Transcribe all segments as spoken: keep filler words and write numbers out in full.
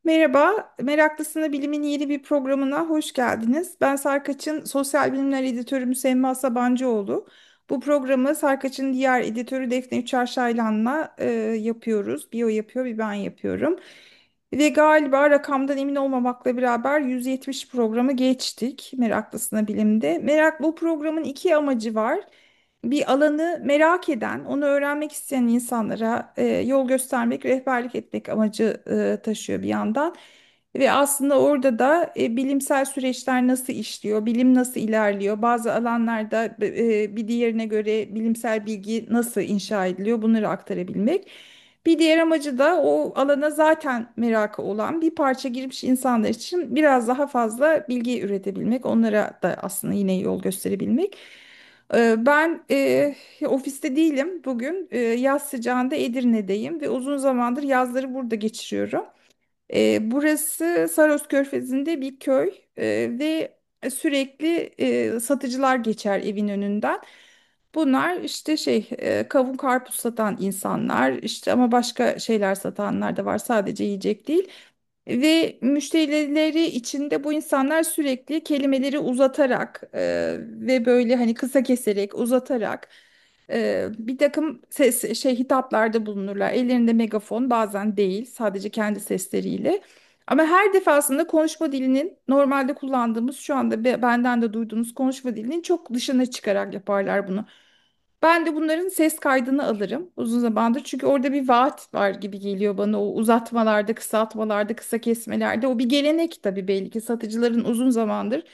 Merhaba, Meraklısına Bilim'in yeni bir programına hoş geldiniz. Ben Sarkaç'ın Sosyal Bilimler Editörü Müsemma Sabancıoğlu. Bu programı Sarkaç'ın diğer editörü Defne Üçerşaylan'la e, yapıyoruz. Bir o yapıyor, bir ben yapıyorum. Ve galiba rakamdan emin olmamakla beraber yüz yetmiş programı geçtik Meraklısına Bilim'de. Merak bu programın iki amacı var. Bir alanı merak eden, onu öğrenmek isteyen insanlara e, yol göstermek, rehberlik etmek amacı e, taşıyor bir yandan. Ve aslında orada da e, bilimsel süreçler nasıl işliyor, bilim nasıl ilerliyor, bazı alanlarda e, bir diğerine göre bilimsel bilgi nasıl inşa ediliyor, bunları aktarabilmek. Bir diğer amacı da o alana zaten merakı olan bir parça girmiş insanlar için biraz daha fazla bilgi üretebilmek, onlara da aslında yine yol gösterebilmek. Ee, Ben e, ofiste değilim bugün. Ee, yaz sıcağında Edirne'deyim ve uzun zamandır yazları burada geçiriyorum. Ee, burası Saros Körfezi'nde bir köy Ee, ve sürekli e, satıcılar geçer evin önünden. Bunlar işte şey e, kavun karpuz satan insanlar işte ama başka şeyler satanlar da var, sadece yiyecek değil. Ve müşterileri içinde bu insanlar sürekli kelimeleri uzatarak e, ve böyle hani kısa keserek uzatarak e, bir takım ses şey hitaplarda bulunurlar. Ellerinde megafon, bazen değil, sadece kendi sesleriyle. Ama her defasında konuşma dilinin normalde kullandığımız, şu anda be- benden de duyduğunuz konuşma dilinin çok dışına çıkarak yaparlar bunu. Ben de bunların ses kaydını alırım uzun zamandır. Çünkü orada bir vaat var gibi geliyor bana. O uzatmalarda, kısaltmalarda, kısa kesmelerde. O bir gelenek tabii, belli ki satıcıların uzun zamandır,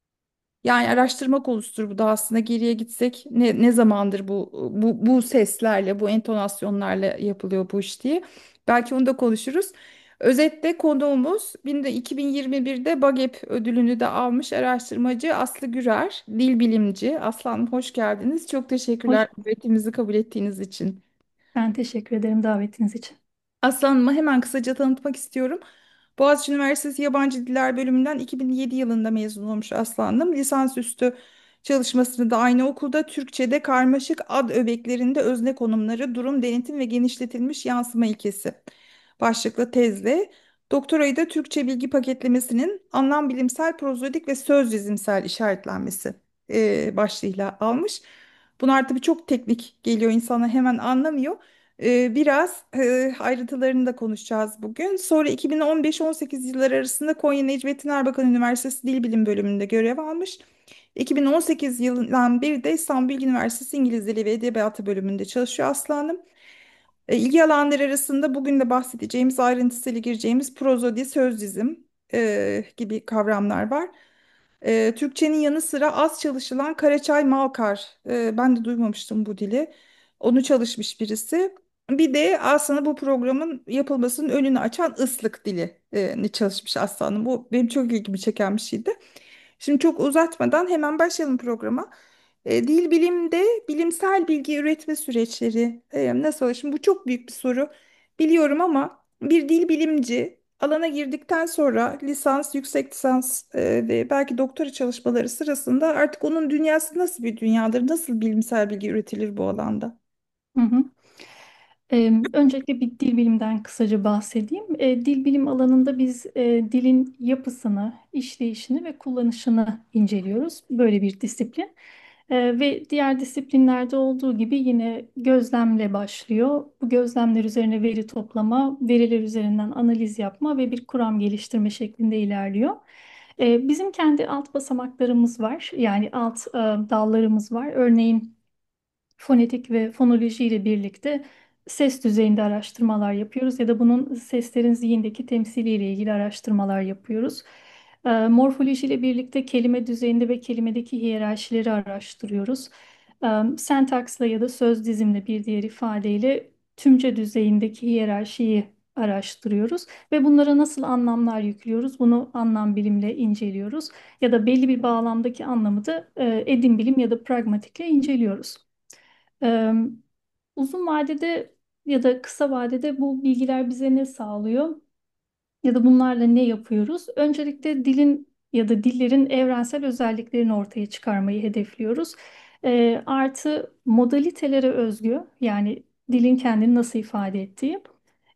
yani araştırma konusudur bu da aslında, geriye gitsek ne, ne zamandır bu, bu bu seslerle, bu entonasyonlarla yapılıyor bu iş diye. Belki onu da konuşuruz. Özetle konuğumuz bin- iki bin yirmi birde BAGEP ödülünü de almış araştırmacı Aslı Gürer, dil bilimci. Aslı Hanım, hoş geldiniz. Çok Hoş, teşekkürler davetimizi kabul ettiğiniz için. ben teşekkür ederim davetiniz için. Aslanım'ı hemen kısaca tanıtmak istiyorum. Boğaziçi Üniversitesi Yabancı Diller Bölümünden iki bin yedi yılında mezun olmuş Aslanım. Lisansüstü çalışmasını da aynı okulda Türkçe'de karmaşık ad öbeklerinde özne konumları, durum, denetim ve genişletilmiş yansıma ilkesi başlıklı tezle. Doktorayı da Türkçe bilgi paketlemesinin anlam bilimsel, prozodik ve söz dizimsel işaretlenmesi e, başlığıyla almış. Bunlar tabii çok teknik geliyor, insana hemen anlamıyor. Ee, biraz e, ayrıntılarını da konuşacağız bugün. Sonra iki bin on beş on sekiz yılları arasında Konya Necmettin Erbakan Üniversitesi Dil Bilim Bölümünde görev almış. iki bin on sekiz yılından beri de İstanbul Bilgi Üniversitesi İngiliz Dili ve Edebiyatı Bölümünde çalışıyor Aslı Hanım. E, İlgi alanları arasında bugün de bahsedeceğimiz, ayrıntısıyla gireceğimiz prozodi, söz dizim e, gibi kavramlar var. E, Türkçenin yanı sıra az çalışılan Karaçay Malkar, e, ben de duymamıştım bu dili. Onu çalışmış birisi. Bir de aslında bu programın yapılmasının önünü açan Islık dili e, çalışmış Aslanım. Bu benim çok ilgimi çeken bir şeydi. Şimdi çok uzatmadan hemen başlayalım programa. E, dil bilimde bilimsel bilgi üretme süreçleri e, nasıl? Şimdi bu çok büyük bir soru biliyorum ama bir dil bilimci alana girdikten sonra lisans, yüksek lisans e, ve belki doktora çalışmaları sırasında artık onun dünyası nasıl bir dünyadır? Nasıl bilimsel bilgi üretilir bu alanda? Hı hı. Ee, öncelikle bir dil bilimden kısaca bahsedeyim. Ee, dil bilim alanında biz e, dilin yapısını, işleyişini ve kullanışını inceliyoruz. Böyle bir disiplin. Ee, ve diğer disiplinlerde olduğu gibi yine gözlemle başlıyor. Bu gözlemler üzerine veri toplama, veriler üzerinden analiz yapma ve bir kuram geliştirme şeklinde ilerliyor. Ee, bizim kendi alt basamaklarımız var. Yani alt e, dallarımız var. Örneğin fonetik ve fonoloji ile birlikte ses düzeyinde araştırmalar yapıyoruz ya da bunun seslerin zihindeki temsiliyle ilgili araştırmalar yapıyoruz. Ee, morfoloji ile birlikte kelime düzeyinde ve kelimedeki hiyerarşileri araştırıyoruz. Ee, Sentaksla ya da söz dizimle, bir diğer ifadeyle tümce düzeyindeki hiyerarşiyi araştırıyoruz ve bunlara nasıl anlamlar yüklüyoruz? Bunu anlam bilimle inceliyoruz ya da belli bir bağlamdaki anlamı da e, edim bilim ya da pragmatikle inceliyoruz. Ee, Uzun vadede ya da kısa vadede bu bilgiler bize ne sağlıyor ya da bunlarla ne yapıyoruz? Öncelikle dilin ya da dillerin evrensel özelliklerini ortaya çıkarmayı hedefliyoruz. Ee, artı modalitelere özgü, yani dilin kendini nasıl ifade ettiği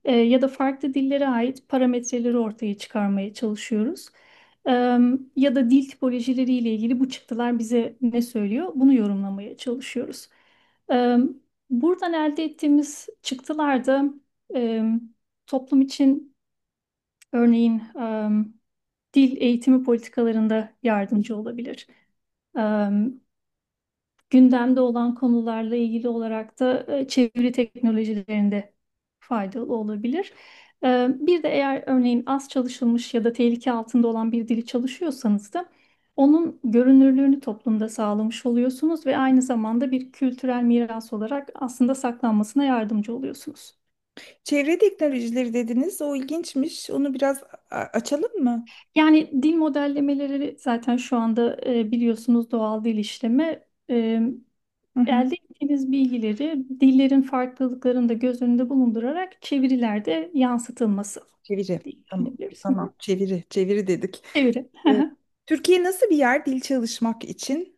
e, ya da farklı dillere ait parametreleri ortaya çıkarmaya çalışıyoruz. E, Ya da dil tipolojileriyle ilgili bu çıktılar bize ne söylüyor? Bunu yorumlamaya çalışıyoruz. E, Buradan elde ettiğimiz çıktılarda e, toplum için örneğin e, dil eğitimi politikalarında yardımcı olabilir. E, Gündemde olan konularla ilgili olarak da e, çeviri teknolojilerinde faydalı olabilir. E, Bir de eğer örneğin az çalışılmış ya da tehlike altında olan bir dili çalışıyorsanız da onun görünürlüğünü toplumda sağlamış oluyorsunuz ve aynı zamanda bir kültürel miras olarak aslında saklanmasına yardımcı oluyorsunuz. Çevre teknolojileri dediniz. O ilginçmiş. Onu biraz a- açalım mı? Yani dil modellemeleri zaten şu anda e, biliyorsunuz doğal dil işleme. E, Hı hı. Elde ettiğiniz bilgileri dillerin farklılıklarını da göz önünde bulundurarak çevirilerde yansıtılması Çeviri. diye Tamam. düşünebiliriz. Hı hı. Tamam. Çeviri. Çeviri dedik. Çeviri. Hı Evet. hı. Türkiye nasıl bir yer dil çalışmak için?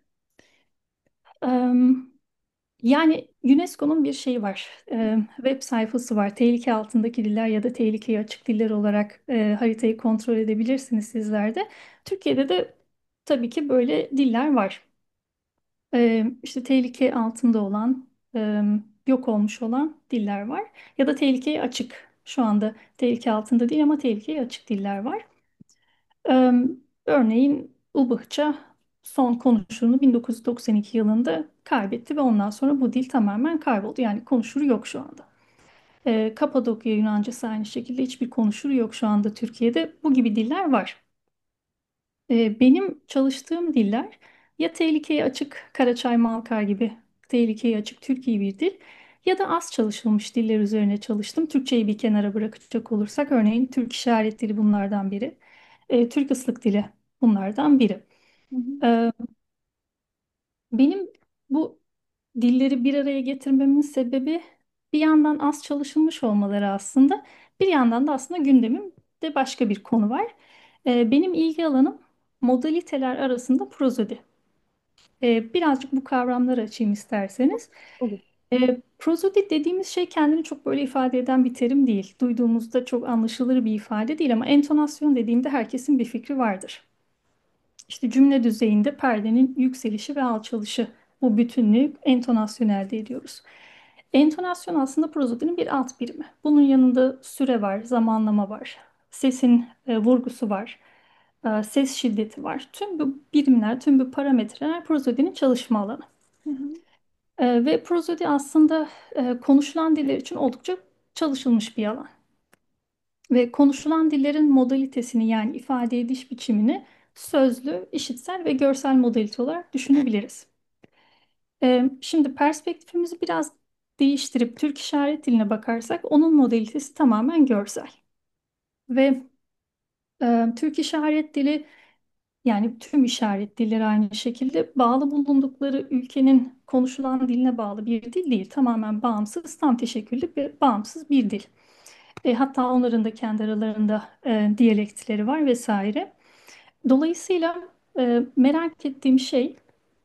Em, Yani UNESCO'nun bir şeyi var. Em, web sayfası var. Tehlike altındaki diller ya da tehlikeye açık diller olarak e, haritayı kontrol edebilirsiniz sizler de. Türkiye'de de tabii ki böyle diller var. E, işte tehlike altında olan, e, yok olmuş olan diller var. Ya da tehlikeye açık. Şu anda tehlike altında değil ama tehlikeye açık diller var. E, Örneğin Ubıhça son konuşurunu bin dokuz yüz doksan iki yılında kaybetti ve ondan sonra bu dil tamamen kayboldu. Yani konuşuru yok şu anda. E, Kapadokya Yunancası aynı şekilde hiçbir konuşuru yok şu anda Türkiye'de. Bu gibi diller var. E, benim çalıştığım diller ya tehlikeye açık Karaçay Malkar gibi tehlikeye açık Türkiye bir dil ya da az çalışılmış diller üzerine çalıştım. Türkçeyi bir kenara bırakacak olursak örneğin Türk işaret dili bunlardan biri. E, Türk ıslık dili bunlardan biri. Hı hı. E, Benim bu dilleri bir araya getirmemin sebebi bir yandan az çalışılmış olmaları aslında, bir yandan da aslında gündemimde başka bir konu var. Ee, benim ilgi alanım modaliteler arasında prozodi. Ee, birazcık bu kavramları açayım isterseniz. Olur. Ee, prozodi dediğimiz şey kendini çok böyle ifade eden bir terim değil. Duyduğumuzda çok anlaşılır bir ifade değil ama entonasyon dediğimde herkesin bir fikri vardır. İşte cümle düzeyinde perdenin yükselişi ve alçalışı bu bütünlüğü entonasyon elde ediyoruz. Entonasyon aslında prozodinin bir alt birimi. Bunun yanında süre var, zamanlama var, sesin e, vurgusu var, e, ses şiddeti var. Tüm bu birimler, tüm bu parametreler prozodinin çalışma alanı. Hı hı. E, ve prozodi aslında e, konuşulan diller için oldukça çalışılmış bir alan. Ve konuşulan dillerin modalitesini yani ifade ediş biçimini sözlü, işitsel ve görsel modalite olarak düşünebiliriz. Ee, şimdi perspektifimizi biraz değiştirip Türk işaret diline bakarsak onun modalitesi tamamen görsel. Ve e, Türk işaret dili yani tüm işaret dilleri aynı şekilde bağlı bulundukları ülkenin konuşulan diline bağlı bir dil değil. Tamamen bağımsız, tam teşekküllü bir bağımsız bir dil. E, hatta onların da kendi aralarında e, diyalektleri var vesaire. Dolayısıyla e, merak ettiğim şey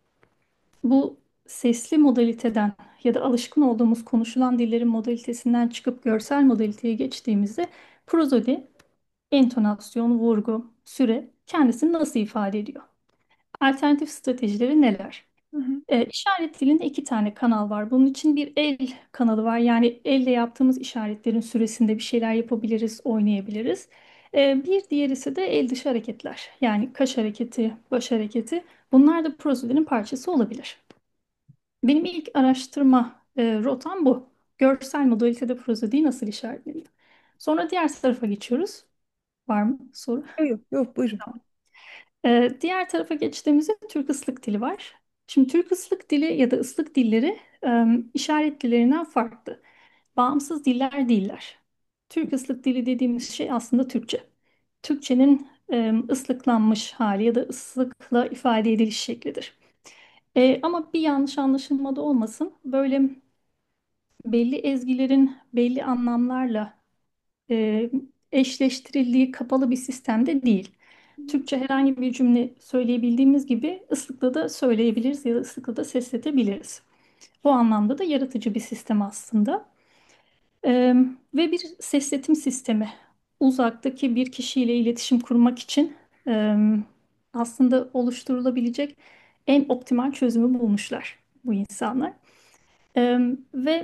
bu sesli modaliteden ya da alışkın olduğumuz konuşulan dillerin modalitesinden çıkıp görsel modaliteye geçtiğimizde prozodi, entonasyon, vurgu, süre kendisini nasıl ifade ediyor? Alternatif stratejileri neler? Hı hı. E, işaret dilinde iki tane kanal var. Bunun için bir el kanalı var. Yani elle yaptığımız işaretlerin süresinde bir şeyler yapabiliriz, oynayabiliriz. E, bir diğer ise de el dışı hareketler. Yani kaş hareketi, baş hareketi. Bunlar da prozodinin parçası olabilir. Benim ilk araştırma e, rotam bu. Görsel modalitede prozodiyi nasıl işaretlenir? Sonra diğer tarafa geçiyoruz. Var mı soru? Yok yok yok, buyurun. Ee, diğer tarafa geçtiğimizde Türk ıslık dili var. Şimdi Türk ıslık dili ya da ıslık dilleri e, işaret dillerinden farklı. Bağımsız diller değiller. Türk ıslık dili dediğimiz şey aslında Türkçe. Türkçenin e, ıslıklanmış hali ya da ıslıkla ifade ediliş şeklidir. E, ama bir yanlış anlaşılma da olmasın. Böyle belli ezgilerin belli anlamlarla e, eşleştirildiği kapalı bir sistemde değil. Türkçe herhangi bir cümle söyleyebildiğimiz gibi ıslıkla da söyleyebiliriz ya da ıslıkla da sesletebiliriz. Bu anlamda da yaratıcı bir sistem aslında. Ee, Ve bir sesletim sistemi. Uzaktaki bir kişiyle iletişim kurmak için e, aslında oluşturulabilecek en optimal çözümü bulmuşlar bu insanlar. Ee, Ve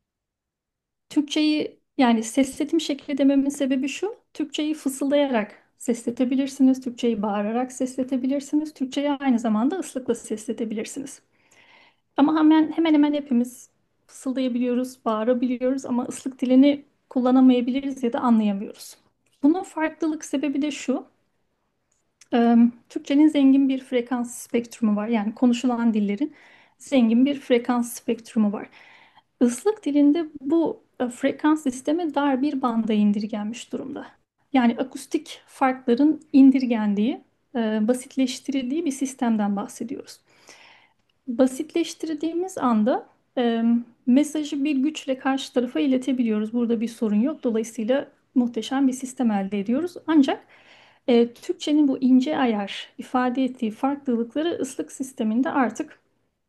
Türkçeyi, yani sesletim şekli dememin sebebi şu: Türkçeyi fısıldayarak sesletebilirsiniz, Türkçeyi bağırarak sesletebilirsiniz, Türkçeyi aynı zamanda ıslıkla sesletebilirsiniz. Ama hemen hemen hemen hepimiz fısıldayabiliyoruz, bağırabiliyoruz ama ıslık dilini kullanamayabiliriz ya da anlayamıyoruz. Bunun farklılık sebebi de şu: e, Türkçenin zengin bir frekans spektrumu var. Yani konuşulan dillerin zengin bir frekans spektrumu var. Islık dilinde bu e, frekans sistemi dar bir banda indirgenmiş durumda. Yani akustik farkların indirgendiği, e, basitleştirildiği bir sistemden bahsediyoruz. Basitleştirdiğimiz anda e, mesajı bir güçle karşı tarafa iletebiliyoruz. Burada bir sorun yok. Dolayısıyla muhteşem bir sistem elde ediyoruz. Ancak e, Türkçenin bu ince ayar ifade ettiği farklılıkları ıslık sisteminde artık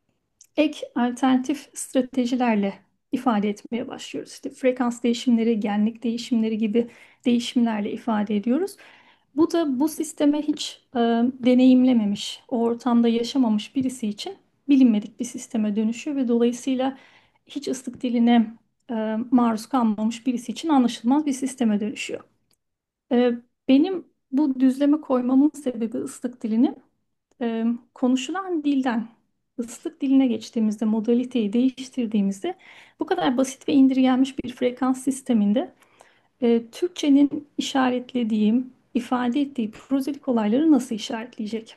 ek alternatif stratejilerle ifade etmeye başlıyoruz. İşte frekans değişimleri, genlik değişimleri gibi değişimlerle ifade ediyoruz. Bu da bu sisteme hiç e, deneyimlememiş, o ortamda yaşamamış birisi için bilinmedik bir sisteme dönüşüyor ve dolayısıyla hiç ıslık diline e, maruz kalmamış birisi için anlaşılmaz bir sisteme dönüşüyor. E, Benim bu düzleme koymamın sebebi ıslık dilini e, konuşulan dilden ıslık diline geçtiğimizde, modaliteyi değiştirdiğimizde bu kadar basit ve indirgenmiş bir frekans sisteminde e, Türkçenin işaretlediğim, ifade ettiği prozelik olayları nasıl işaretleyecek?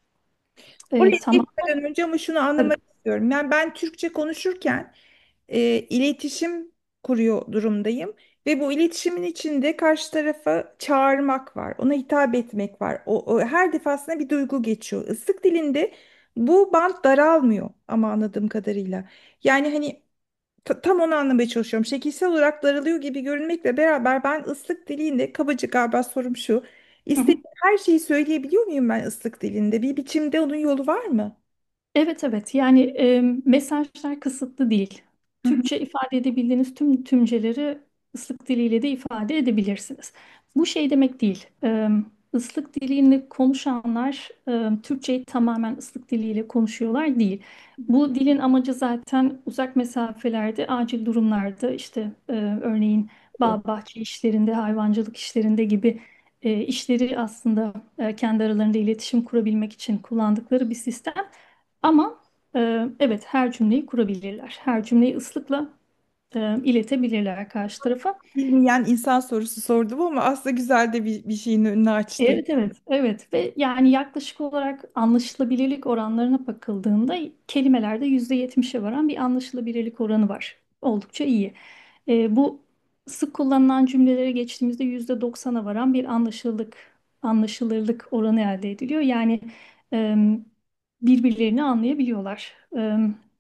Oraya E, tamam, gitmeden önce ama şunu tabii. anlamak istiyorum. Yani ben Türkçe konuşurken e, iletişim kuruyor durumdayım ve bu iletişimin içinde karşı tarafa çağırmak var, ona hitap etmek var. O, o her defasında bir duygu geçiyor. Islık dilinde bu bant daralmıyor ama anladığım kadarıyla. Yani hani ta- tam onu anlamaya çalışıyorum. Şekilsel olarak daralıyor gibi görünmekle beraber ben ıslık dilinde kabaca galiba sorum şu. Hı hı. İstediğim her şeyi söyleyebiliyor muyum ben ıslık dilinde? Bir biçimde onun yolu var mı? Evet, evet, yani e, mesajlar kısıtlı değil. Hı hı. Türkçe ifade edebildiğiniz tüm tümceleri ıslık diliyle de ifade edebilirsiniz. Bu şey demek değil. E, ıslık diliyle konuşanlar e, Türkçeyi tamamen ıslık diliyle konuşuyorlar değil. Bu dilin amacı zaten uzak mesafelerde, acil durumlarda, işte e, örneğin bağ bahçe işlerinde, hayvancılık işlerinde gibi e, işleri aslında e, kendi aralarında iletişim kurabilmek için kullandıkları bir sistem. Ama e, evet, her cümleyi kurabilirler. Her cümleyi ıslıkla e, iletebilirler karşı tarafa. Bilmeyen insan sorusu sordum ama aslında güzel de bir, bir şeyin önünü açtı. Evet, evet, evet, ve yani yaklaşık olarak anlaşılabilirlik oranlarına bakıldığında kelimelerde yüzde yetmişe varan bir anlaşılabilirlik oranı var. Oldukça iyi. E, bu sık kullanılan cümlelere geçtiğimizde yüzde doksana varan bir anlaşılırlık anlaşılırlık oranı elde ediliyor. Yani e, birbirlerini anlayabiliyorlar. E,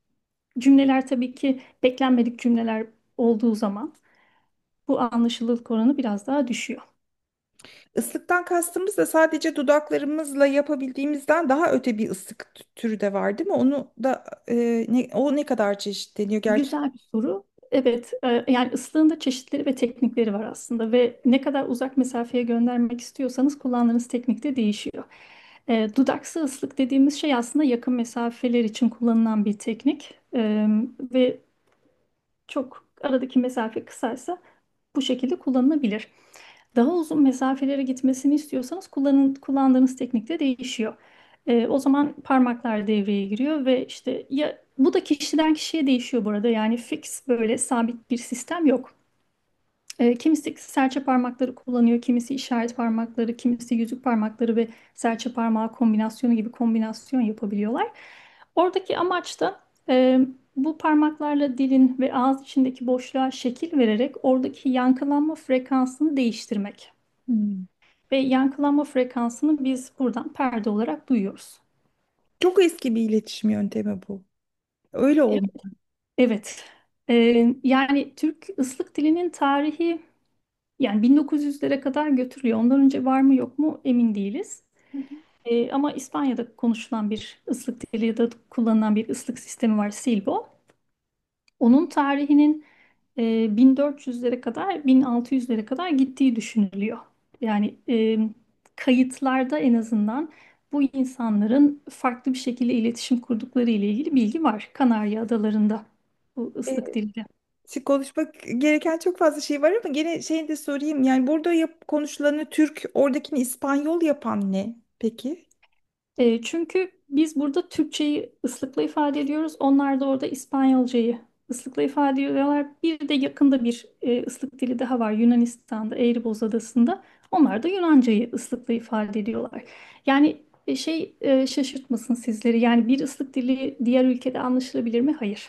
Cümleler tabii ki beklenmedik cümleler olduğu zaman bu anlaşılırlık oranı biraz daha düşüyor. Islıktan kastımız da sadece dudaklarımızla yapabildiğimizden daha öte bir ıslık t- türü de var değil mi? Onu da e, ne, o ne kadar çeşitleniyor gerçi? Güzel bir soru. Evet, e, yani ıslığın da çeşitleri ve teknikleri var aslında ve ne kadar uzak mesafeye göndermek istiyorsanız kullandığınız teknik de değişiyor. E, dudaksı ıslık dediğimiz şey aslında yakın mesafeler için kullanılan bir teknik. E, ve çok aradaki mesafe kısaysa bu şekilde kullanılabilir. Daha uzun mesafelere gitmesini istiyorsanız kullanın, kullandığınız teknik de değişiyor. Ee, o zaman parmaklar devreye giriyor ve işte ya bu da kişiden kişiye değişiyor bu arada. Yani fix, böyle sabit bir sistem yok. Ee, kimisi serçe parmakları kullanıyor, kimisi işaret parmakları, kimisi yüzük parmakları ve serçe parmağı kombinasyonu gibi kombinasyon yapabiliyorlar. Oradaki amaç da e, bu parmaklarla dilin ve ağız içindeki boşluğa şekil vererek oradaki yankılanma frekansını değiştirmek. Hmm. Ve yankılanma frekansını biz buradan perde olarak duyuyoruz. Çok eski bir iletişim yöntemi bu. Öyle Evet. oldu. Evet. E, Yani Türk ıslık dilinin tarihi, yani bin dokuz yüzlere kadar götürüyor. Ondan önce var mı yok mu emin değiliz. Hı hı. E, ama İspanya'da konuşulan bir ıslık dili ya da kullanılan bir ıslık sistemi var, Silbo. Onun tarihinin e, bin dört yüzlere kadar, bin altı yüzlere kadar gittiği düşünülüyor. Yani e, kayıtlarda en azından bu insanların farklı bir şekilde iletişim kurdukları ile ilgili bilgi var. Kanarya Adaları'nda bu ıslık E, dili. Şimdi konuşmak gereken çok fazla şey var ama gene şeyi de sorayım. Yani burada yap, konuşulanı Türk, oradakini İspanyol yapan ne peki? E, çünkü biz burada Türkçeyi ıslıkla ifade ediyoruz. Onlar da orada İspanyolcayı ıslıkla ifade ediyorlar. Bir de yakında bir e, ıslık dili daha var Yunanistan'da, Eğriboz Adası'nda. Onlar da Yunancayı ıslıkla ifade ediyorlar. Yani e, şey e, şaşırtmasın sizleri. Yani bir ıslık dili diğer ülkede anlaşılabilir mi? Hayır.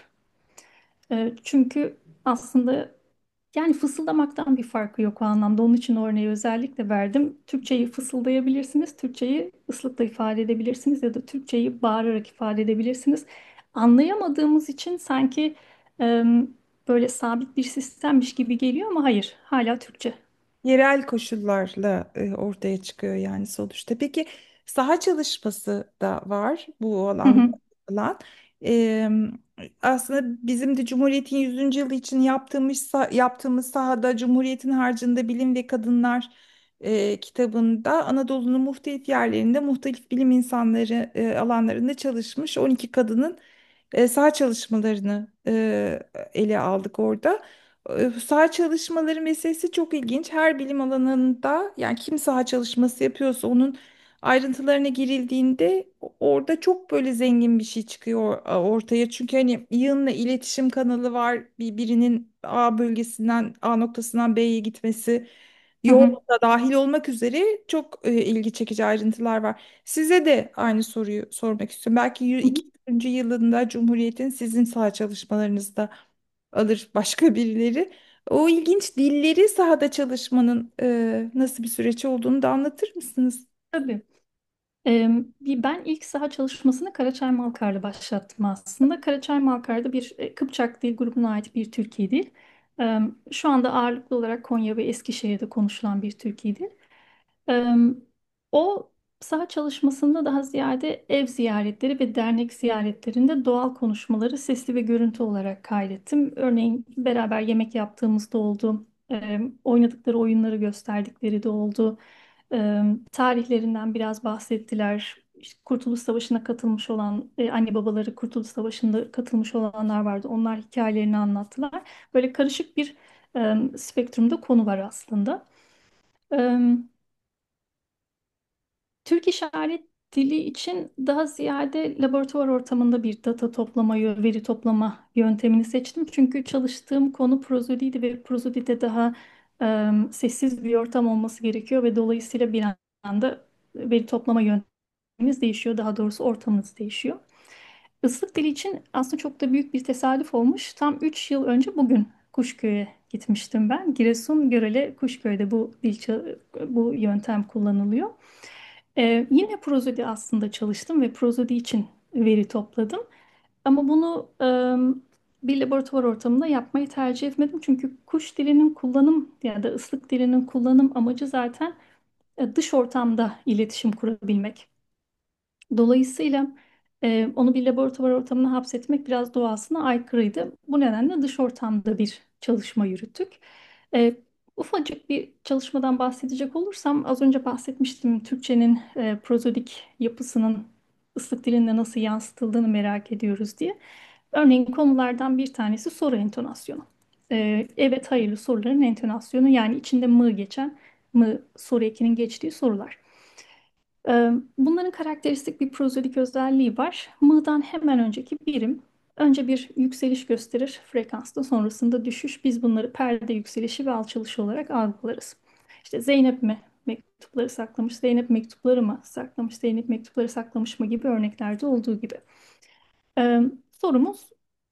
E, çünkü aslında yani fısıldamaktan bir farkı yok o anlamda. Onun için o örneği özellikle verdim. Türkçeyi fısıldayabilirsiniz, Türkçeyi ıslıkla ifade edebilirsiniz ya da Türkçeyi bağırarak ifade edebilirsiniz. Anlayamadığımız için sanki em, böyle sabit bir sistemmiş gibi geliyor ama hayır, hala Türkçe. Yerel koşullarla e, ortaya çıkıyor yani sonuçta. Peki saha çalışması da var bu Hı alanda hı, falan. E, Aslında bizim de Cumhuriyet'in yüzüncü yılı için yaptığımız yaptığımız sahada Cumhuriyet'in harcında Bilim ve Kadınlar e, kitabında Anadolu'nun muhtelif yerlerinde muhtelif bilim insanları e, alanlarında çalışmış on iki kadının e, saha çalışmalarını e, ele aldık orada. E, Saha çalışmaları meselesi çok ilginç. Her bilim alanında yani kim saha çalışması yapıyorsa onun ayrıntılarına girildiğinde orada çok böyle zengin bir şey çıkıyor ortaya. Çünkü hani yığınla iletişim kanalı var. Bir, birinin A bölgesinden A noktasından B'ye gitmesi hı yol hı, da dahil olmak üzere çok e, ilgi çekici ayrıntılar var. Size de aynı soruyu sormak istiyorum. Belki yü- hı hı. iki yüzüncü yılında Cumhuriyet'in sizin saha çalışmalarınızda alır başka birileri. O ilginç dilleri sahada çalışmanın e, nasıl bir süreç olduğunu da anlatır mısınız? Tabii. Em, bir- Ben ilk saha çalışmasını Karaçay Malkar'da başlattım aslında. Karaçay Malkar'da bir e, Kıpçak dil grubuna ait bir Türkiye dil. Em, Şu anda ağırlıklı olarak Konya ve Eskişehir'de konuşulan bir Türkiye dil. Em, O saha çalışmasında daha ziyade ev ziyaretleri ve dernek ziyaretlerinde doğal konuşmaları sesli ve görüntü olarak kaydettim. Örneğin beraber yemek yaptığımızda oldu, em, oynadıkları oyunları gösterdikleri de oldu. Em, tarihlerinden biraz bahsettiler. İşte Kurtuluş Savaşı'na katılmış olan e, anne babaları Kurtuluş Savaşı'nda katılmış olanlar vardı. Onlar hikayelerini anlattılar. Böyle karışık bir em, spektrumda konu var aslında. Türk İşaret Dili için daha ziyade laboratuvar ortamında bir data toplama, veri toplama yöntemini seçtim. Çünkü çalıştığım konu prozodiydi ve prozodide daha e, sessiz bir ortam olması gerekiyor ve dolayısıyla bir anda veri toplama yöntemimiz değişiyor. Daha doğrusu ortamımız değişiyor. Islık dili için aslında çok da büyük bir tesadüf olmuş. Tam üç yıl önce bugün Kuşköy'e gitmiştim ben. Giresun, Görele, Kuşköy'de bu dil, ça- bu yöntem kullanılıyor. Ee, yine prozodi aslında çalıştım ve prozodi için veri topladım. Ama bunu e, bir laboratuvar ortamında yapmayı tercih etmedim. Çünkü kuş dilinin kullanım ya da ıslık dilinin kullanım amacı zaten e, dış ortamda iletişim kurabilmek. Dolayısıyla e, onu bir laboratuvar ortamına hapsetmek biraz doğasına aykırıydı. Bu nedenle dış ortamda bir çalışma yürüttük. E, Ufacık bir çalışmadan bahsedecek olursam az önce bahsetmiştim Türkçenin e, prozodik yapısının ıslık dilinde nasıl yansıtıldığını merak ediyoruz diye. Örneğin konulardan bir tanesi soru entonasyonu. E, evet hayırlı soruların entonasyonu yani içinde mı geçen mı soru ekinin geçtiği sorular. Ee, Bunların karakteristik bir prozodik özelliği var. Mı'dan hemen önceki birim önce bir yükseliş gösterir frekansta sonrasında düşüş. Biz bunları perde yükselişi ve alçalışı olarak algılarız. İşte Zeynep mi mektupları saklamış, Zeynep mektupları mı saklamış, Zeynep mektupları saklamış mı gibi örneklerde olduğu gibi. Ee, Sorumuz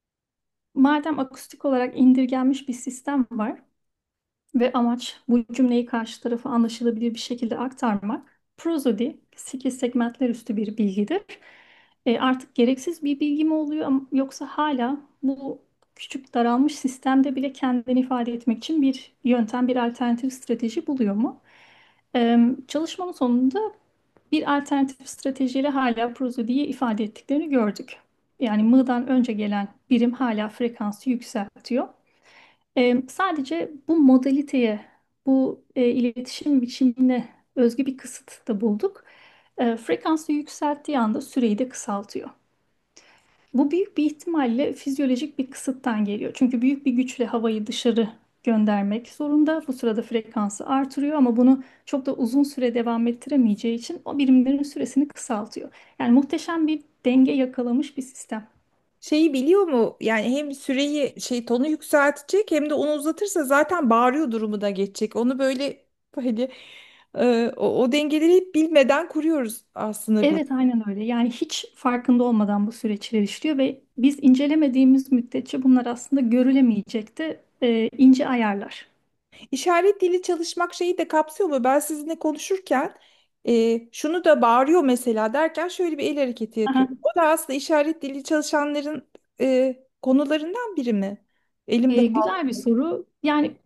madem akustik olarak indirgenmiş bir sistem var. Ve amaç bu cümleyi karşı tarafa anlaşılabilir bir şekilde aktarmak. Prozodi sekiz segmentler üstü bir bilgidir. E, artık gereksiz bir bilgi mi oluyor am- yoksa hala bu küçük daralmış sistemde bile kendini ifade etmek için bir yöntem, bir alternatif strateji buluyor mu? E, Çalışmanın sonunda bir alternatif stratejiyle hala prozodiyi ifade ettiklerini gördük. Yani mı'dan önce gelen birim hala frekansı yükseltiyor. E, sadece bu modaliteye, bu e, iletişim biçimine özgü bir kısıt da bulduk. E, frekansı yükselttiği anda süreyi de kısaltıyor. Bu büyük bir ihtimalle fizyolojik bir kısıttan geliyor. Çünkü büyük bir güçle havayı dışarı göndermek zorunda. Bu sırada frekansı artırıyor ama bunu çok da uzun süre devam ettiremeyeceği için o birimlerin süresini kısaltıyor. Yani muhteşem bir denge yakalamış bir sistem. Şeyi biliyor mu? Yani hem süreyi şey tonu yükseltecek hem de onu uzatırsa zaten bağırıyor durumu da geçecek. Onu böyle hani e, o, o dengeleri hep bilmeden kuruyoruz aslında biz. Evet, aynen öyle. Yani hiç farkında olmadan bu süreçler işliyor ve biz incelemediğimiz müddetçe bunlar aslında görülemeyecek de e, ince ayarlar. İşaret dili çalışmak şeyi de kapsıyor mu? Ben sizinle konuşurken e, şunu da bağırıyor mesela derken şöyle bir el hareketi Aha. yapıyorum. O da aslında işaret dili çalışanların e, konularından biri mi? Elimde E, güzel bir soru. Yani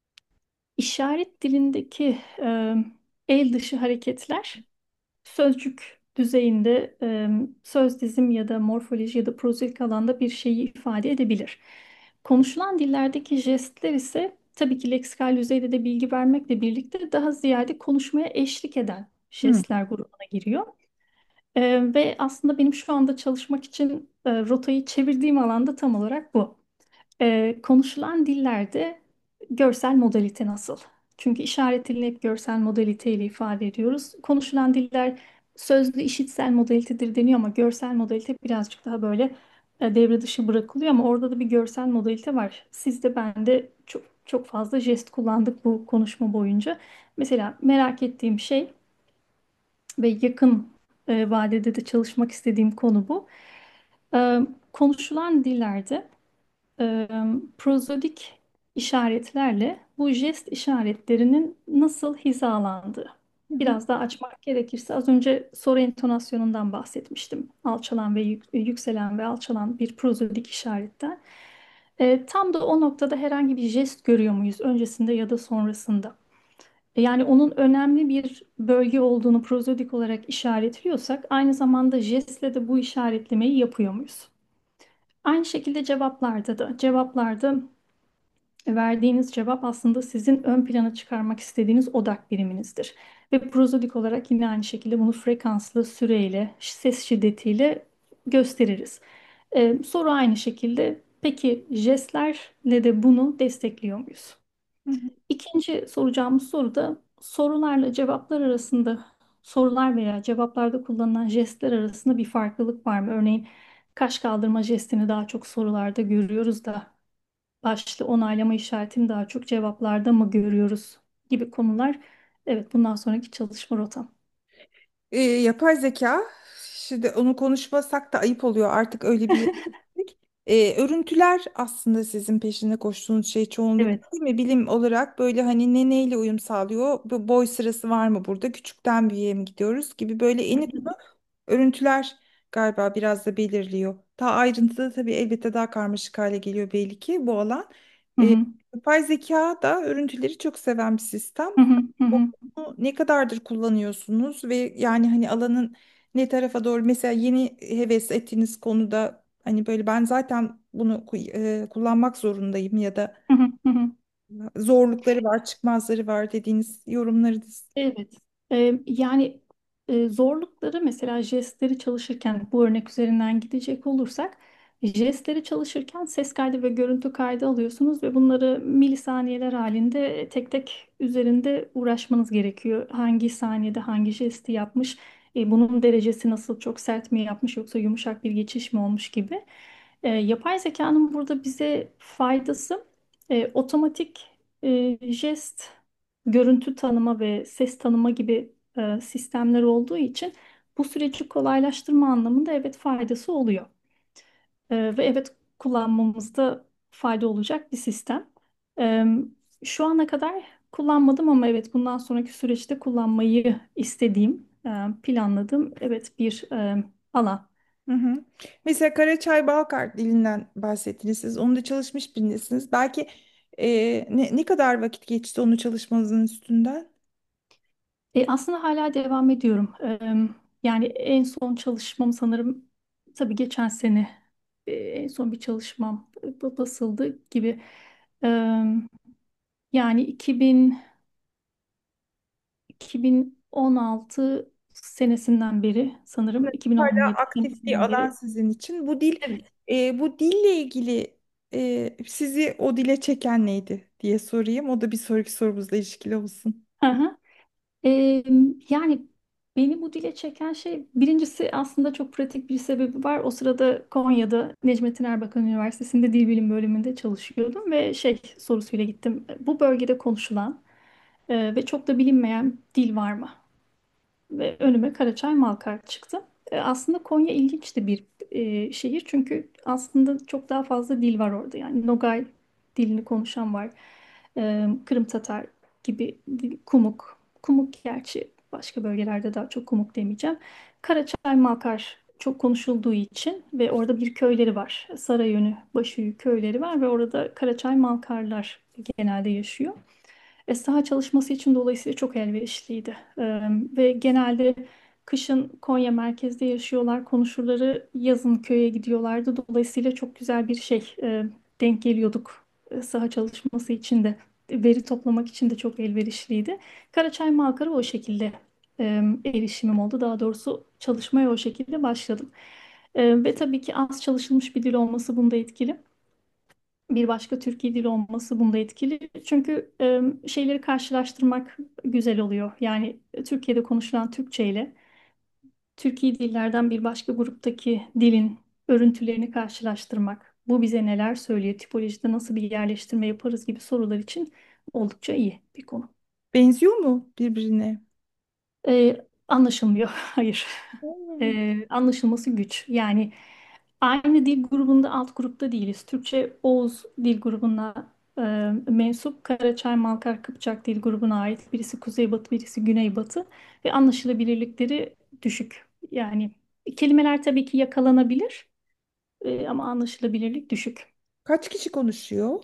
işaret dilindeki e, el dışı hareketler sözcük düzeyinde e, söz dizim ya da morfoloji ya da prozodik alanda bir şeyi ifade edebilir. Konuşulan dillerdeki jestler ise tabii ki leksikal düzeyde de bilgi vermekle birlikte daha ziyade konuşmaya eşlik eden kaldım. jestler grubuna giriyor. E, ve aslında benim şu anda çalışmak için e, rotayı çevirdiğim alanda tam olarak bu. Ee, konuşulan dillerde görsel modalite nasıl? Çünkü işaret dilini hep görsel modaliteyle ifade ediyoruz. Konuşulan diller sözlü işitsel modalitedir deniyor ama görsel modalite birazcık daha böyle e, devre dışı bırakılıyor ama orada da bir görsel modalite var. Siz de ben de çok çok fazla jest kullandık bu konuşma boyunca. Mesela merak ettiğim şey ve yakın e, vadede de çalışmak istediğim konu bu. Ee, konuşulan dillerde e, prozodik işaretlerle bu jest işaretlerinin nasıl hizalandığı. Hı hı. Biraz daha açmak gerekirse az önce soru entonasyonundan bahsetmiştim. Alçalan ve yük- yükselen ve alçalan bir prozodik işaretten. E, tam da o noktada herhangi bir jest görüyor muyuz öncesinde ya da sonrasında? E, Yani onun önemli bir bölge olduğunu prozodik olarak işaretliyorsak aynı zamanda jestle de bu işaretlemeyi yapıyor muyuz? Aynı şekilde cevaplarda da cevaplarda verdiğiniz cevap aslında sizin ön plana çıkarmak istediğiniz odak biriminizdir. Ve prozodik olarak yine aynı şekilde bunu frekanslı süreyle, ses şiddetiyle gösteririz. Ee, soru aynı şekilde. Peki jestlerle de bunu destekliyor muyuz? Hı hı. İkinci soracağımız soru da sorularla cevaplar arasında, sorular veya cevaplarda kullanılan jestler arasında bir farklılık var mı? Örneğin kaş kaldırma jestini daha çok sorularda görüyoruz da başlı onaylama işaretini daha çok cevaplarda mı görüyoruz gibi konular. Evet, bundan sonraki çalışma rotam. E, yapay zeka, şimdi onu konuşmasak da ayıp oluyor artık öyle bir yere geldik. E, örüntüler aslında sizin peşinde koştuğunuz şey Evet. çoğunlukla değil mi? Bilim olarak böyle hani ne neyle uyum sağlıyor? Bu boy sırası var mı burada? Küçükten büyüğe mi gidiyoruz gibi böyle Hı eni konu örüntüler galiba biraz da belirliyor. Daha ayrıntılı tabii elbette daha karmaşık hale geliyor belli ki bu alan. E, hı. yapay zeka da örüntüleri çok seven bir sistem. Hı hı. Hı hı. Bunu ne kadardır kullanıyorsunuz ve yani hani alanın ne tarafa doğru mesela yeni heves ettiğiniz konuda hani böyle ben zaten bunu ku- e, kullanmak zorundayım ya da Hı hı. Hı hı. zorlukları var, çıkmazları var dediğiniz yorumları da. Evet. Ee, yani e, zorlukları mesela jestleri çalışırken bu örnek üzerinden gidecek olursak jestleri çalışırken ses kaydı ve görüntü kaydı alıyorsunuz ve bunları milisaniyeler halinde tek tek üzerinde uğraşmanız gerekiyor. Hangi saniyede hangi jesti yapmış, e, bunun derecesi nasıl, çok sert mi yapmış yoksa yumuşak bir geçiş mi olmuş gibi. E, yapay zekanın burada bize faydası e, otomatik e, jest görüntü tanıma ve ses tanıma gibi e, sistemler olduğu için bu süreci kolaylaştırma anlamında evet faydası oluyor. E, ve evet kullanmamızda fayda olacak bir sistem. E, şu ana kadar kullanmadım ama evet bundan sonraki süreçte kullanmayı istediğim, e, planladığım evet bir e, alan. Hı hı. Mesela Karaçay Balkar dilinden bahsettiniz siz. Onu da çalışmış birisiniz. Belki e, ne, ne kadar vakit geçti onu çalışmanızın üstünden? E, aslında hala devam ediyorum. E, yani en son çalışmam sanırım tabii geçen sene e, en son bir çalışmam e, basıldı gibi. Ee, Yani iki bin, iki bin on altı senesinden beri, sanırım Hala iki bin on yedi aktif bir senesinden alan beri. sizin için. Bu dil, Evet. e, bu dille ilgili e, sizi o dile çeken neydi diye sorayım. O da bir sonraki sorumuzla ilişkili olsun. Hı hı. Ee, Yani beni bu dile çeken şey, birincisi aslında çok pratik bir sebebi var. O sırada Konya'da Necmettin Erbakan Üniversitesi'nde Dil Bilim bölümünde çalışıyordum ve şey sorusuyla gittim. Bu bölgede konuşulan e, ve çok da bilinmeyen dil var mı? Ve önüme Karaçay Malkar çıktı. E, aslında Konya ilginç de bir e, şehir, çünkü aslında çok daha fazla dil var orada. Yani Nogay dilini konuşan var. E, Kırım Tatar gibi dil- Kumuk. Kumuk gerçi başka bölgelerde daha çok Kumuk demeyeceğim. Karaçay Malkar çok konuşulduğu için ve orada bir köyleri var. Sarayönü, Başuyu köyleri var ve orada Karaçay Malkarlar genelde yaşıyor. E, saha çalışması için dolayısıyla çok elverişliydi. E, ve genelde kışın Konya merkezde yaşıyorlar, konuşurları, yazın köye gidiyorlardı. Dolayısıyla çok güzel bir şey, e, denk geliyorduk. E, saha çalışması için de, veri toplamak için de çok elverişliydi. Karaçay Malkar'a o şekilde e, erişimim oldu. Daha doğrusu çalışmaya o şekilde başladım. E, ve tabii ki az çalışılmış bir dil olması bunda etkili. Bir başka Türkiye dili olması bunda etkili. Çünkü e, şeyleri karşılaştırmak güzel oluyor. Yani e, Türkiye'de konuşulan Türkçe ile Türkiye dillerden bir başka gruptaki dilin örüntülerini karşılaştırmak. Bu bize neler söylüyor? Tipolojide nasıl bir yerleştirme yaparız gibi sorular için oldukça iyi bir konu. Benziyor mu birbirine? E, Anlaşılmıyor. Hayır. Hmm. E, anlaşılması güç. Yani aynı dil grubunda, alt grupta değiliz. Türkçe Oğuz dil grubuna e, mensup. Karaçay, Malkar, Kıpçak dil grubuna ait. Birisi Kuzeybatı, birisi Güneybatı ve anlaşılabilirlikleri düşük. Yani kelimeler tabii ki yakalanabilir, e, ama anlaşılabilirlik düşük. Kaç kişi konuşuyor?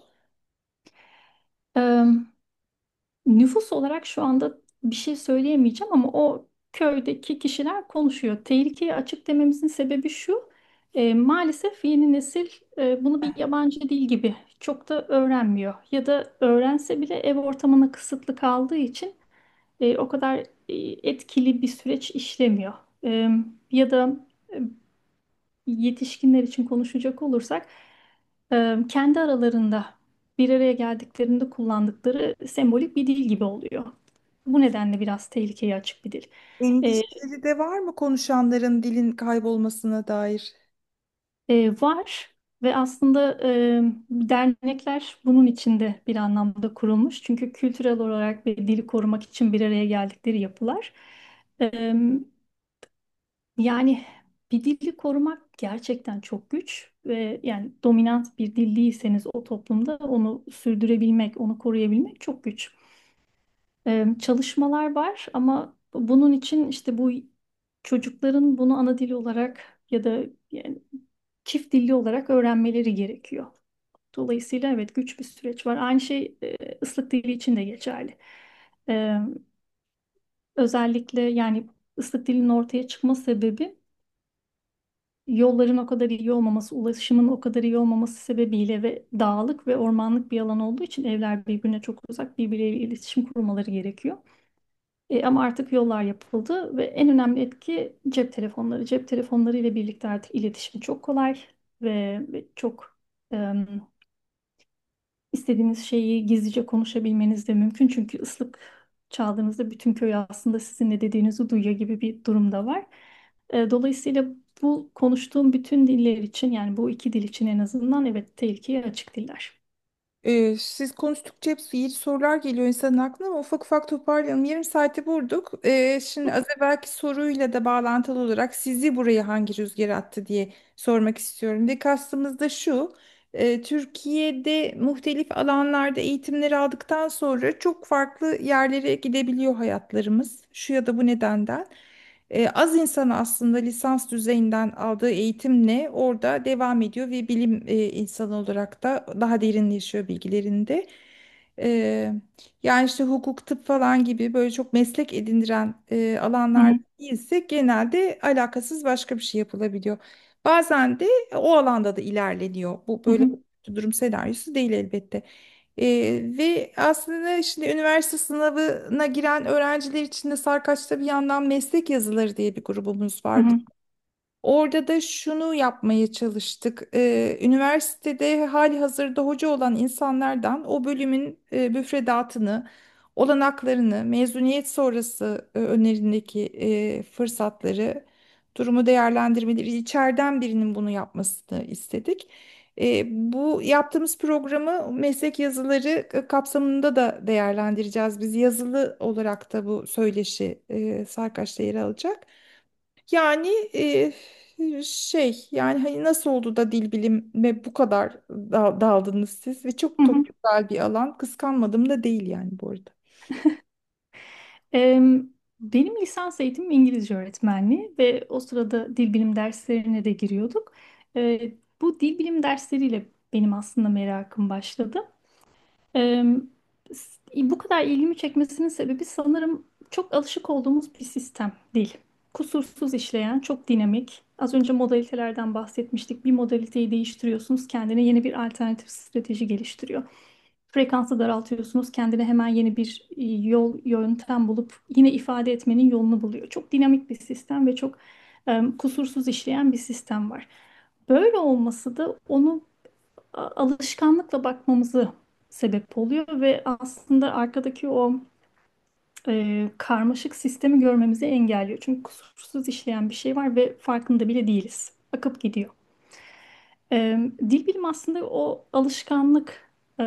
Nüfus olarak şu anda bir şey söyleyemeyeceğim, ama o köydeki kişiler konuşuyor. Tehlikeye açık dememizin sebebi şu: e, maalesef yeni nesil e, bunu bir yabancı dil gibi çok da öğrenmiyor. Ya da öğrense bile ev ortamına kısıtlı kaldığı için e, o kadar e, etkili bir süreç işlemiyor. E, Ya da e, yetişkinler için konuşacak olursak, e, kendi aralarında bir araya geldiklerinde kullandıkları sembolik bir dil gibi oluyor. Bu nedenle biraz tehlikeye açık bir dil. E, Endişeleri de var mı konuşanların dilin kaybolmasına dair? e, Var ve aslında e, dernekler bunun için de bir anlamda kurulmuş. Çünkü kültürel olarak ve dili korumak için bir araya geldikleri yapılar. E, Yani bir dili korumak gerçekten çok güç ve yani dominant bir dil değilseniz o toplumda onu sürdürebilmek, onu koruyabilmek çok güç. Ee, çalışmalar var, ama bunun için işte bu çocukların bunu ana dili olarak ya da yani çift dilli olarak öğrenmeleri gerekiyor. Dolayısıyla evet, güç bir süreç var. Aynı şey e, ıslık dili için de geçerli. Ee, Özellikle yani ıslık dilinin ortaya çıkma sebebi, yolların o kadar iyi olmaması, ulaşımın o kadar iyi olmaması sebebiyle ve dağlık ve ormanlık bir alan olduğu için evler birbirine çok uzak, birbirleriyle iletişim kurmaları gerekiyor. E, ama artık yollar yapıldı ve en önemli etki cep telefonları. Cep telefonları ile birlikte artık iletişim çok kolay ve, ve çok em, istediğiniz şeyi gizlice konuşabilmeniz de mümkün. Çünkü ıslık çaldığınızda bütün köy aslında sizin ne dediğinizi duyuyor gibi bir durumda var. E, Dolayısıyla bu konuştuğum bütün diller için, yani bu iki dil için en azından, evet, tehlikeye açık diller. Ee, siz konuştukça hep iyi sorular geliyor insanın aklına ama ufak ufak toparlayalım. Yarım saati vurduk. Ee, şimdi az evvelki soruyla da bağlantılı olarak sizi buraya hangi rüzgar attı diye sormak istiyorum. Ve kastımız da şu. e, Türkiye'de muhtelif alanlarda eğitimleri aldıktan sonra çok farklı yerlere gidebiliyor hayatlarımız. Şu ya da bu nedenden. E, az insan aslında lisans düzeyinden aldığı eğitimle orada devam ediyor ve bilim e, insanı olarak da daha derinleşiyor bilgilerinde. E, Yani işte hukuk, tıp falan gibi böyle çok meslek edindiren e, Hı alanlar hı. değilse genelde alakasız başka bir şey yapılabiliyor. Bazen de o alanda da ilerleniyor. Bu Hı böyle hı. bir durum senaryosu değil elbette. E, Ve aslında şimdi üniversite sınavına giren öğrenciler için de Sarkaç'ta bir yandan meslek yazıları diye bir grubumuz Hı vardı. hı, Orada da şunu yapmaya çalıştık. Ee, üniversitede hali hazırda hoca olan insanlardan o bölümün e, müfredatını, olanaklarını, mezuniyet sonrası e, önlerindeki e, fırsatları, durumu değerlendirmeleri, içeriden birinin bunu yapmasını istedik. E, bu yaptığımız programı meslek yazıları e, kapsamında da değerlendireceğiz. Biz yazılı olarak da bu söyleşi e, Sarkaç'ta yer alacak. Yani e, şey yani hani nasıl oldu da dil bilime bu kadar dal- daldınız siz ve çok hı çok hı. güzel bir alan, kıskanmadım da değil yani bu arada. Em, Benim lisans eğitimim İngilizce öğretmenliği ve o sırada dil bilim derslerine de giriyorduk. E, Bu dil bilim dersleriyle benim aslında merakım başladı. Ee, s- Bu kadar ilgimi çekmesinin sebebi sanırım çok alışık olduğumuz bir sistem değil. Kusursuz işleyen, çok dinamik. Az önce modalitelerden bahsetmiştik. Bir modaliteyi değiştiriyorsunuz, kendine yeni bir alternatif strateji geliştiriyor. Frekansı daraltıyorsunuz, kendine hemen yeni bir e, yol, yöntem bulup yine ifade etmenin yolunu buluyor. Çok dinamik bir sistem ve çok e, kusursuz işleyen bir sistem var. Böyle olması da onu a- alışkanlıkla bakmamızı sebep oluyor ve aslında arkadaki o e, karmaşık sistemi görmemizi engelliyor. Çünkü kusursuz işleyen bir şey var ve farkında bile değiliz. Akıp gidiyor. E, Dil bilimi aslında o alışkanlık e,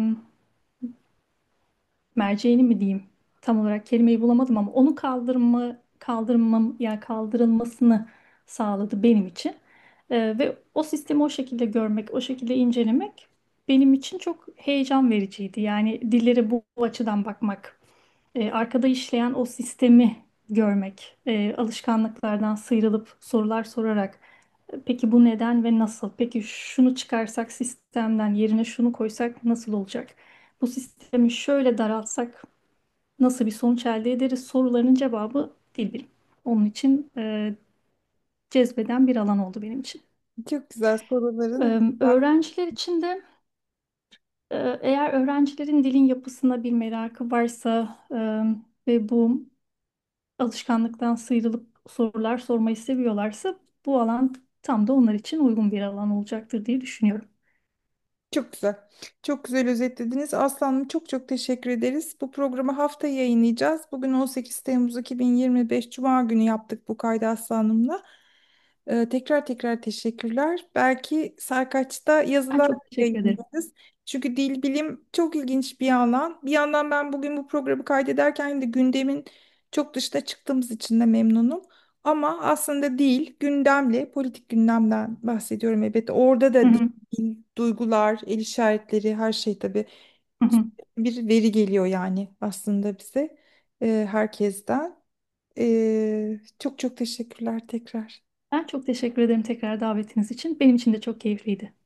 merceğini mi diyeyim? Tam olarak kelimeyi bulamadım ama onu kaldırma, kaldırmam, yani kaldırılmasını sağladı benim için. Ee, ve o sistemi o şekilde görmek, o şekilde incelemek benim için çok heyecan vericiydi. Yani dillere bu, bu açıdan bakmak, e, arkada işleyen o sistemi görmek, e, alışkanlıklardan sıyrılıp sorular sorarak, "E, peki bu neden ve nasıl? Peki şunu çıkarsak sistemden yerine şunu koysak nasıl olacak? Bu sistemi şöyle daraltsak nasıl bir sonuç elde ederiz?" Sorularının cevabı dil bilim. Onun için e, cezbeden bir alan oldu benim için. Çok güzel soruların. Ee, Öğrenciler için de e, eğer öğrencilerin dilin yapısına bir merakı varsa e, ve bu alışkanlıktan sıyrılıp sorular sormayı seviyorlarsa bu alan tam da onlar için uygun bir alan olacaktır diye düşünüyorum. Çok güzel. Çok güzel özetlediniz. Aslanım çok çok teşekkür ederiz. Bu programı haftaya yayınlayacağız. Bugün on sekiz Temmuz iki bin yirmi beş Cuma günü yaptık bu kaydı Aslanım'la. Ee, tekrar tekrar teşekkürler. Belki Sarkaç'ta Ben yazılar çok teşekkür ederim. yayınlarız. Çünkü dil bilim çok ilginç bir alan. Bir yandan ben bugün bu programı kaydederken de gündemin çok dışına çıktığımız için de memnunum. Ama aslında değil, gündemle, politik gündemden bahsediyorum elbette. Orada Hı da hı, dil, duygular, el işaretleri, her şey tabii hı hı. bir veri geliyor yani aslında bize e, herkesten. E, çok çok teşekkürler tekrar. Ben çok teşekkür ederim tekrar davetiniz için. Benim için de çok keyifliydi.